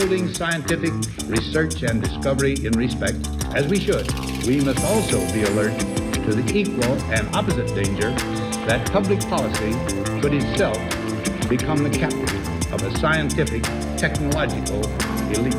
upholding scientific research and discovery in respect, as we should, we must also be alert to the equal and opposite danger that public policy could itself become the captive of a scientific, technological elite.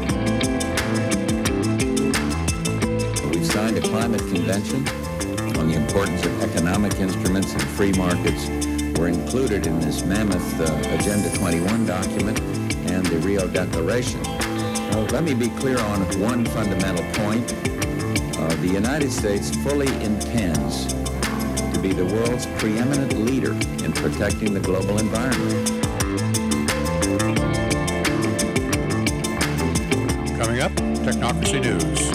We've signed a climate convention on the importance of economic instruments and free markets. Were included in this mammoth Agenda 21 document and the Rio Declaration. Now, let me be clear on one fundamental point. The United States fully intends to be the world's preeminent leader in protecting the global environment. Coming up, Technocracy News.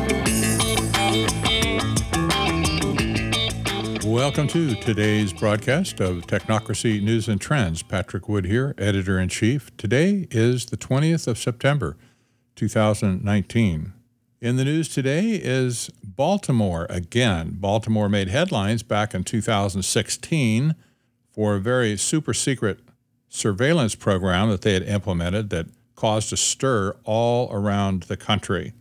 Welcome to today's broadcast of Technocracy News and Trends. Patrick Wood here, Editor-in-Chief. Today is the 20th of September, 2019. In the news today is Baltimore again. Baltimore made headlines back in 2016 for a very super secret surveillance program that they had implemented that caused a stir all around the country.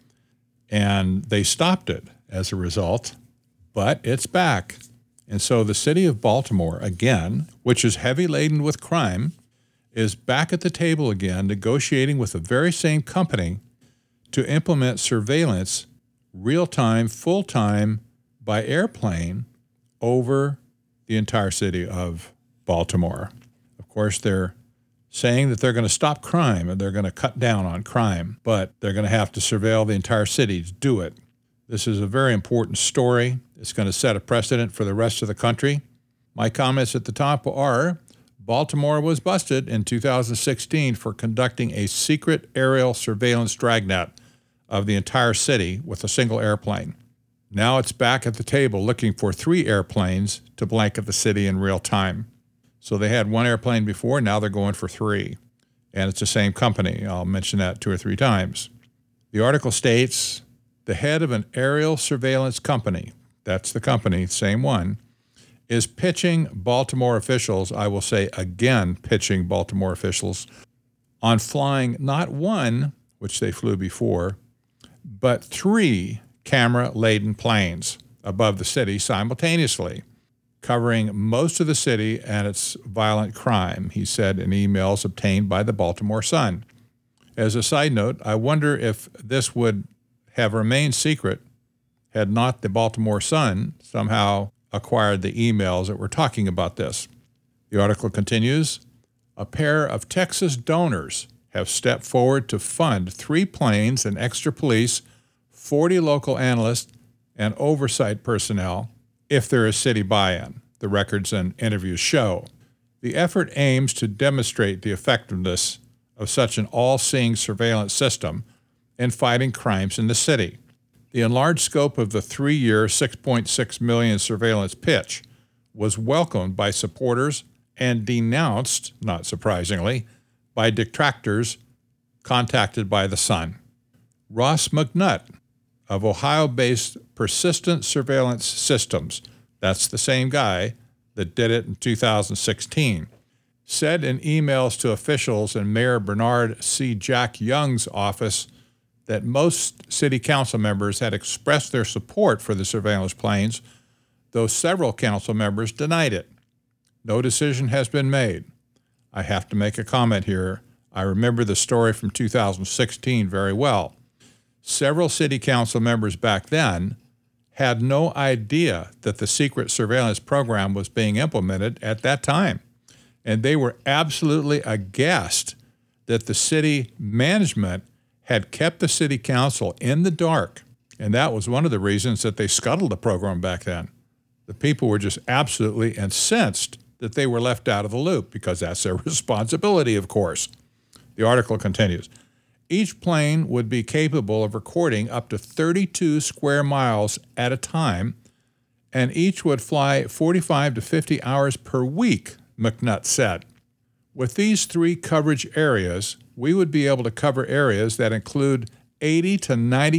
And they stopped it as a result, but it's back. And so the city of Baltimore, again, which is heavy laden with crime, is back at the table again, negotiating with the very same company to implement surveillance real-time, full-time, by airplane over the entire city of Baltimore. Of course, they're saying that they're going to stop crime and they're going to cut down on crime, but they're going to have to surveil the entire city to do it. This is a very important story. It's going to set a precedent for the rest of the country. My comments at the top are, Baltimore was busted in 2016 for conducting a secret aerial surveillance dragnet of the entire city with a single airplane. Now it's back at the table looking for 3 airplanes to blanket the city in real time. So they had 1 airplane before, now they're going for 3. And it's the same company. I'll mention that 2 or 3 times. The article states, the head of an aerial surveillance company, that's the company, same one, is pitching Baltimore officials, I will say again, pitching Baltimore officials, on flying not 1, which they flew before, but 3 camera-laden planes above the city simultaneously, covering most of the city and its violent crime, he said in emails obtained by the Baltimore Sun. As a side note, I wonder if this would have remained secret had not the Baltimore Sun somehow acquired the emails that were talking about this. The article continues, a pair of Texas donors have stepped forward to fund 3 planes and extra police, 40 local analysts, and oversight personnel if there is city buy-in, the records and interviews show. The effort aims to demonstrate the effectiveness of such an all-seeing surveillance system in fighting crimes in the city. The enlarged scope of the 3-year, $6.6 million surveillance pitch was welcomed by supporters and denounced, not surprisingly, by detractors contacted by the Sun. Ross McNutt of Ohio-based Persistent Surveillance Systems, that's the same guy that did it in 2016, said in emails to officials in Mayor Bernard C. Jack Young's office that most city council members had expressed their support for the surveillance planes, though several council members denied it. No decision has been made. I have to make a comment here. I remember the story from 2016 very well. Several city council members back then had no idea that the secret surveillance program was being implemented at that time. And they were absolutely aghast that the city management had kept the city council in the dark. And that was one of the reasons that they scuttled the program back then. The people were just absolutely incensed that they were left out of the loop because that's their responsibility, of course. The article continues. Each plane would be capable of recording up to 32 square miles at a time, and each would fly 45 to 50 hours per week, McNutt said. With these 3 coverage areas, we would be able to cover areas that include 80 to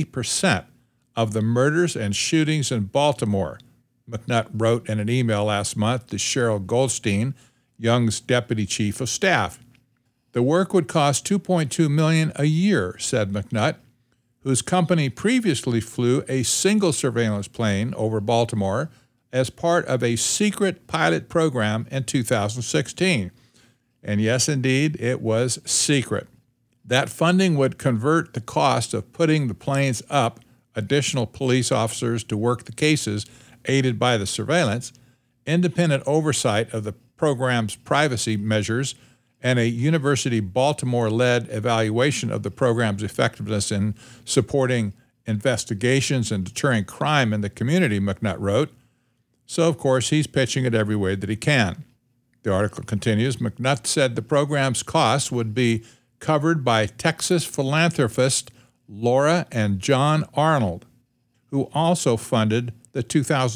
90% of the murders and shootings in Baltimore, McNutt wrote in an email last month to Cheryl Goldstein, Young's deputy chief of staff. The work would cost $2.2 million a year, said McNutt, whose company previously flew a single surveillance plane over Baltimore as part of a secret pilot program in 2016. And yes, indeed, it was secret. That funding would convert the cost of putting the planes up, additional police officers to work the cases aided by the surveillance, independent oversight of the program's privacy measures, and a University Baltimore-led evaluation of the program's effectiveness in supporting investigations and deterring crime in the community, McNutt wrote. So, of course, he's pitching it every way that he can. The article continues, McNutt said the program's costs would be covered by Texas philanthropists Laura and John Arnold, who also funded the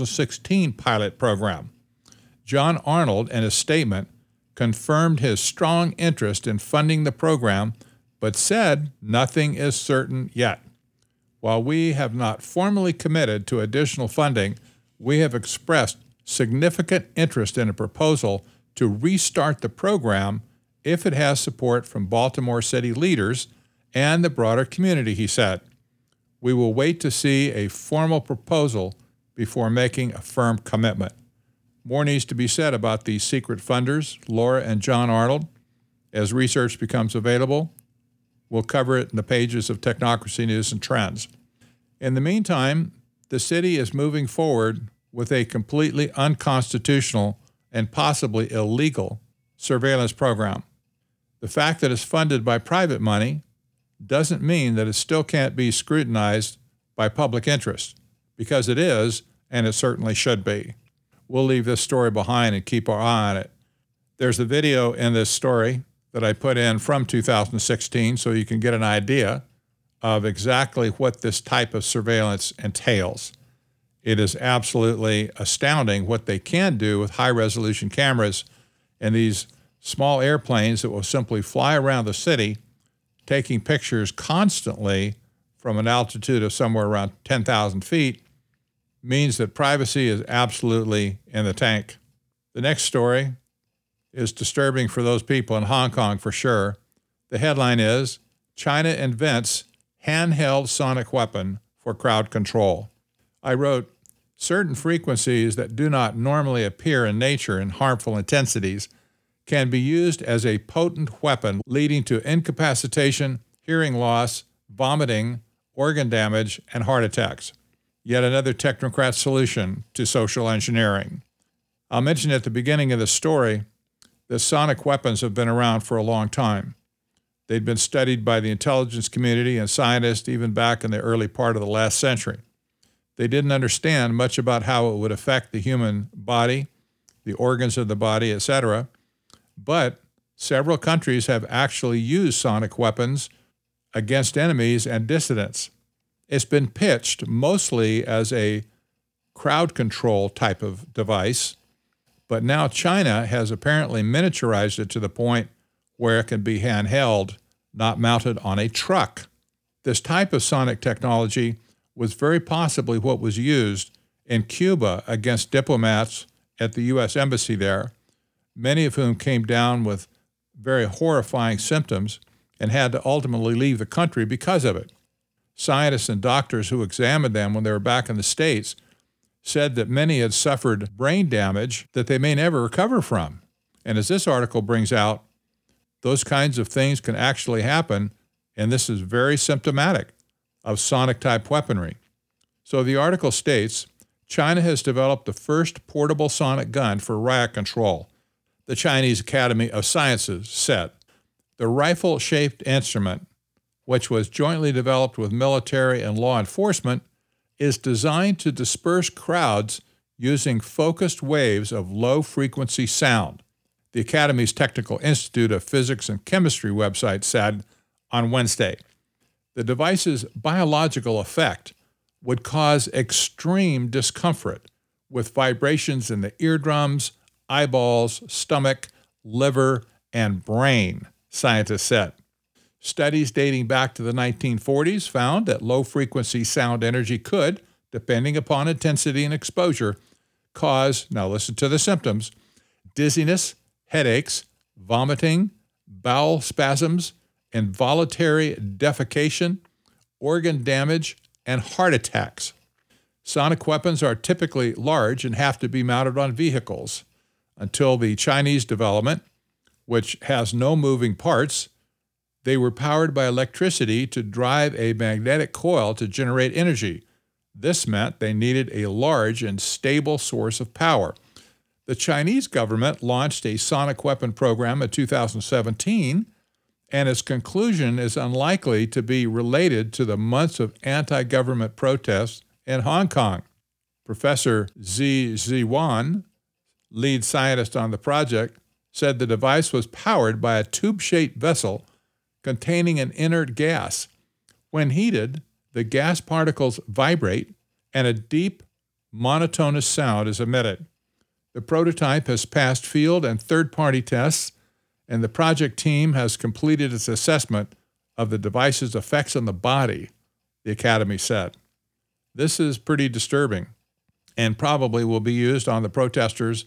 2016 pilot program. John Arnold, in a statement, confirmed his strong interest in funding the program, but said nothing is certain yet. While we have not formally committed to additional funding, we have expressed significant interest in a proposal to restart the program if it has support from Baltimore City leaders and the broader community, he said. We will wait to see a formal proposal before making a firm commitment. More needs to be said about these secret funders, Laura and John Arnold. As research becomes available, we'll cover it in the pages of Technocracy News and Trends. In the meantime, the city is moving forward with a completely unconstitutional and possibly illegal surveillance program. The fact that it's funded by private money doesn't mean that it still can't be scrutinized by public interest, because it is, and it certainly should be. We'll leave this story behind and keep our eye on it. There's a video in this story that I put in from 2016 so you can get an idea of exactly what this type of surveillance entails. It is absolutely astounding what they can do with high-resolution cameras and these small airplanes that will simply fly around the city, taking pictures constantly from an altitude of somewhere around 10,000 feet, means that privacy is absolutely in the tank. The next story is disturbing for those people in Hong Kong for sure. The headline is, China invents handheld sonic weapon for crowd control. I wrote, certain frequencies that do not normally appear in nature in harmful intensities can be used as a potent weapon leading to incapacitation, hearing loss, vomiting, organ damage, and heart attacks. Yet another technocrat solution to social engineering. I'll mention at the beginning of the story that sonic weapons have been around for a long time. They'd been studied by the intelligence community and scientists even back in the early part of the last century. They didn't understand much about how it would affect the human body, the organs of the body, etc. But several countries have actually used sonic weapons against enemies and dissidents. It's been pitched mostly as a crowd control type of device, but now China has apparently miniaturized it to the point where it can be handheld, not mounted on a truck. This type of sonic technology was very possibly what was used in Cuba against diplomats at the U.S. Embassy there, many of whom came down with very horrifying symptoms and had to ultimately leave the country because of it. Scientists and doctors who examined them when they were back in the States said that many had suffered brain damage that they may never recover from. And as this article brings out, those kinds of things can actually happen, and this is very symptomatic of sonic-type weaponry. So the article states, China has developed the first portable sonic gun for riot control, the Chinese Academy of Sciences said. The rifle-shaped instrument, which was jointly developed with military and law enforcement, is designed to disperse crowds using focused waves of low-frequency sound, the Academy's Technical Institute of Physics and Chemistry website said on Wednesday. The device's biological effect would cause extreme discomfort with vibrations in the eardrums, eyeballs, stomach, liver, and brain, scientists said. Studies dating back to the 1940s found that low-frequency sound energy could, depending upon intensity and exposure, cause, now listen to the symptoms, dizziness, headaches, vomiting, bowel spasms, involuntary defecation, organ damage, and heart attacks. Sonic weapons are typically large and have to be mounted on vehicles. Until the Chinese development, which has no moving parts, they were powered by electricity to drive a magnetic coil to generate energy. This meant they needed a large and stable source of power. The Chinese government launched a sonic weapon program in 2017, and its conclusion is unlikely to be related to the months of anti-government protests in Hong Kong. Professor Zhi Ziwan, lead scientist on the project, said the device was powered by a tube-shaped vessel containing an inert gas. When heated, the gas particles vibrate and a deep, monotonous sound is emitted. The prototype has passed field and third-party tests, and the project team has completed its assessment of the device's effects on the body, the Academy said. This is pretty disturbing and probably will be used on the protesters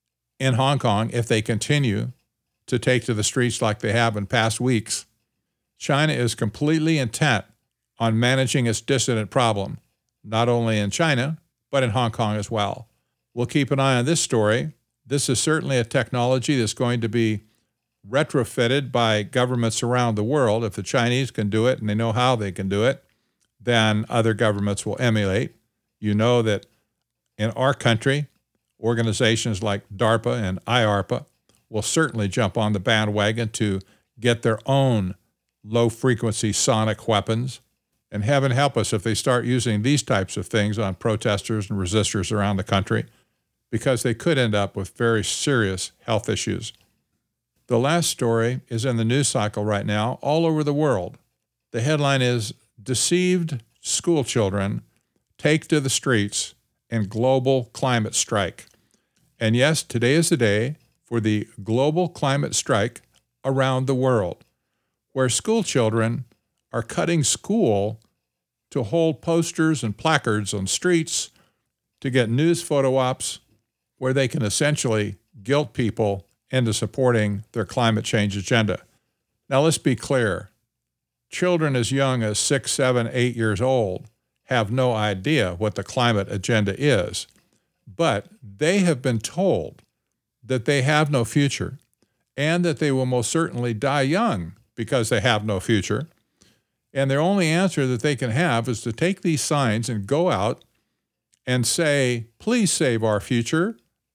in Hong Kong if they continue to take to the streets like they have in past weeks. China is completely intent on managing its dissident problem, not only in China, but in Hong Kong as well. We'll keep an eye on this story. This is certainly a technology that's going to be retrofitted by governments around the world. If the Chinese can do it and they know how they can do it, then other governments will emulate. You know that in our country, organizations like DARPA and IARPA will certainly jump on the bandwagon to get their own low-frequency sonic weapons. And heaven help us if they start using these types of things on protesters and resistors around the country, because they could end up with very serious health issues. The last story is in the news cycle right now all over the world. The headline is, "Deceived School Children Take to the Streets in Global Climate Strike." And yes, today is the day for the global climate strike around the world, where school children are cutting school to hold posters and placards on streets to get news photo ops where they can essentially guilt people into supporting their climate change agenda. Now, let's be clear. Children as young as 6, 7, 8 years old have no idea what the climate agenda is, but they have been told that they have no future and that they will most certainly die young because they have no future. And their only answer that they can have is to take these signs and go out and say, "Please save our future."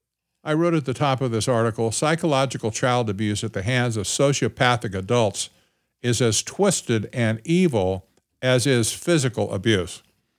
I wrote at the top of this article, psychological child abuse at the hands of sociopathic adults is as twisted and evil as is physical abuse.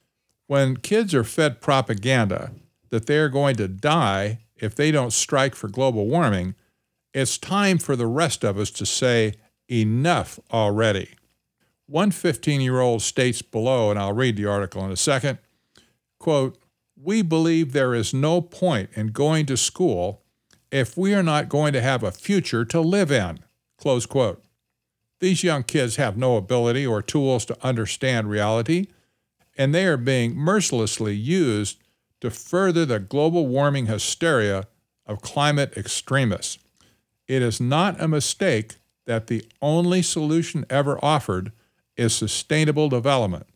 When kids are fed propaganda that they're going to die if they don't strike for global warming, it's time for the rest of us to say, enough already. One 15-year-old states below, and I'll read the article in a second, quote, "We believe there is no point in going to school if we are not going to have a future to live in," close quote. These young kids have no ability or tools to understand reality, and they are being mercilessly used to further the global warming hysteria of climate extremists. It is not a mistake that the only solution ever offered is sustainable development,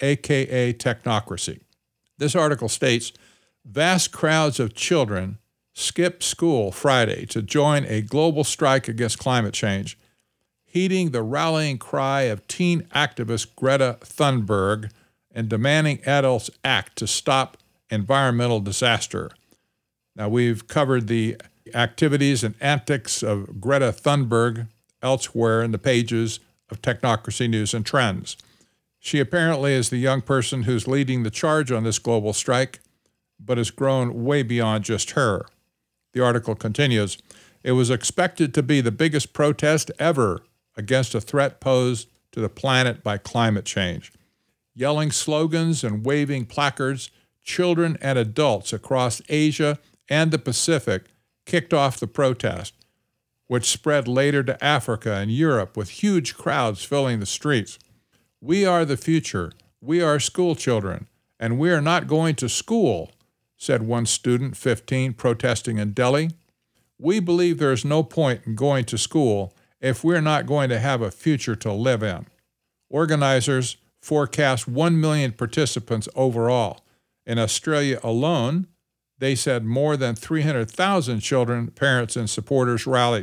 aka technocracy. This article states, vast crowds of children skipped school Friday to join a global strike against climate change, heeding the rallying cry of teen activist Greta Thunberg and demanding adults act to stop environmental disaster. Now, we've covered the activities and antics of Greta Thunberg elsewhere in the pages of Technocracy News and Trends. She apparently is the young person who's leading the charge on this global strike, but has grown way beyond just her. The article continues, "It was expected to be the biggest protest ever against a threat posed to the planet by climate change. Yelling slogans and waving placards, children and adults across Asia and the Pacific kicked off the protest, which spread later to Africa and Europe with huge crowds filling the streets. We are the future. We are school children, and we are not going to school," said one student, 15, protesting in Delhi. "We believe there is no point in going to school if we're not going to have a future to live in. Organizers forecast 1 million participants overall. In Australia alone, they said more than 300,000 children, parents, and supporters rallied.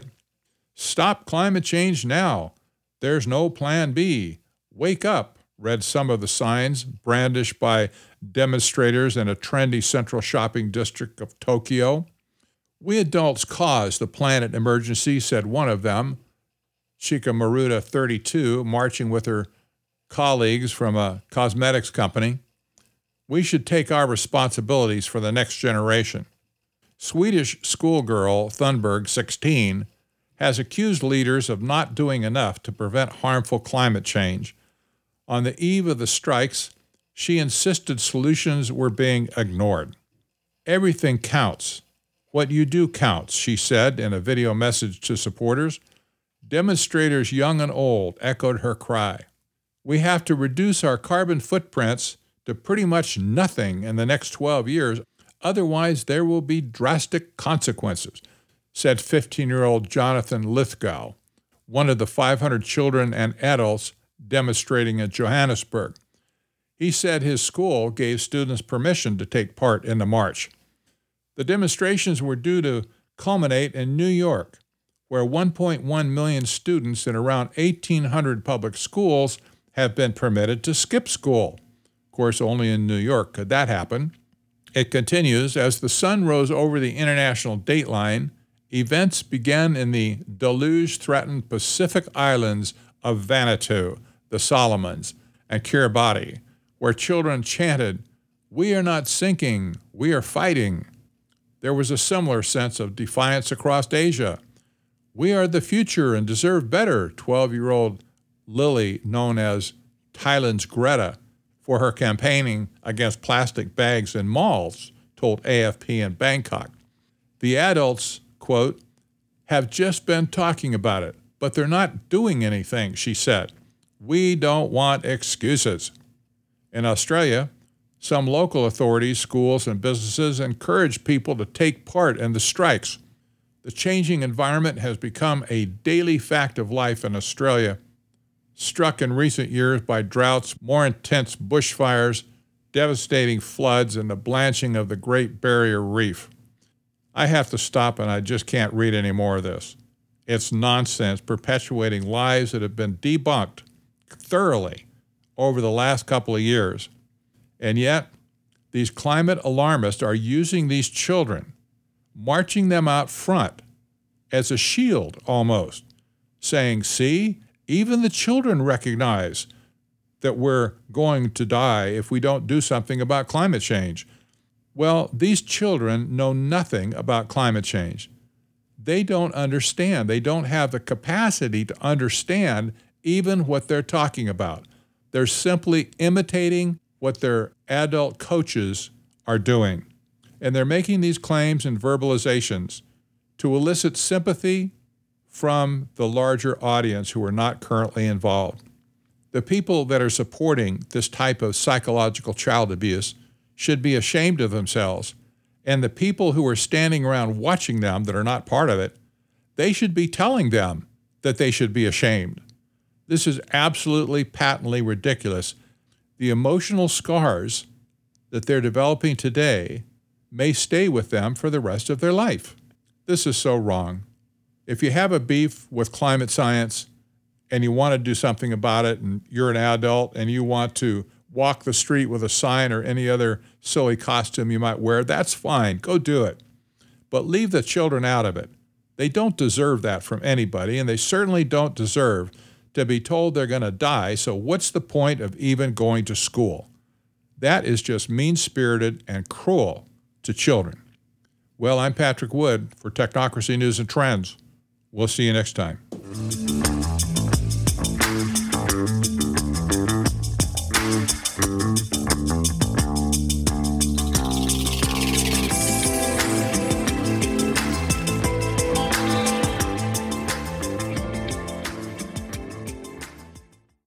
Stop climate change now. There's no plan B. Wake up, read some of the signs brandished by demonstrators in a trendy central shopping district of Tokyo. We adults caused the planet emergency, said one of them, Chika Maruta, 32, marching with her colleagues from a cosmetics company. We should take our responsibilities for the next generation. Swedish schoolgirl Thunberg, 16, has accused leaders of not doing enough to prevent harmful climate change. On the eve of the strikes, she insisted solutions were being ignored. Everything counts. What you do counts, she said in a video message to supporters. Demonstrators young and old echoed her cry. We have to reduce our carbon footprints to pretty much nothing in the next 12 years. Otherwise, there will be drastic consequences, said 15-year-old Jonathan Lithgow, one of the 500 children and adults demonstrating in Johannesburg. He said his school gave students permission to take part in the march. The demonstrations were due to culminate in New York, where 1.1 million students in around 1,800 public schools have been permitted to skip school. Of course, only in New York could that happen. It continues, as the sun rose over the international dateline, events began in the deluge-threatened Pacific islands of Vanuatu, the Solomons, and Kiribati, where children chanted, "We are not sinking, we are fighting." There was a similar sense of defiance across Asia. "We are the future and deserve better," 12-year-old Lily, known as Thailand's Greta, for her campaigning against plastic bags in malls, told AFP in Bangkok. The adults, quote, "have just been talking about it, but they're not doing anything," she said. "We don't want excuses." In Australia, some local authorities, schools, and businesses encourage people to take part in the strikes. The changing environment has become a daily fact of life in Australia, struck in recent years by droughts, more intense bushfires, devastating floods, and the blanching of the Great Barrier Reef. I have to stop, and I just can't read any more of this. It's nonsense, perpetuating lies that have been debunked thoroughly over the last couple of years. And yet, these climate alarmists are using these children, marching them out front as a shield almost, saying, "See, even the children recognize that we're going to die if we don't do something about climate change." Well, these children know nothing about climate change. They don't understand. They don't have the capacity to understand even what they're talking about. They're simply imitating what their adult coaches are doing. And they're making these claims and verbalizations to elicit sympathy from the larger audience who are not currently involved. The people that are supporting this type of psychological child abuse should be ashamed of themselves. And the people who are standing around watching them that are not part of it, they should be telling them that they should be ashamed. This is absolutely patently ridiculous. The emotional scars that they're developing today may stay with them for the rest of their life. This is so wrong. If you have a beef with climate science and you want to do something about it, and you're an adult and you want to walk the street with a sign or any other silly costume you might wear, that's fine. Go do it. But leave the children out of it. They don't deserve that from anybody, and they certainly don't deserve to be told they're going to die, so what's the point of even going to school? That is just mean-spirited and cruel to children. Well, I'm Patrick Wood for Technocracy News and Trends. We'll see you next time.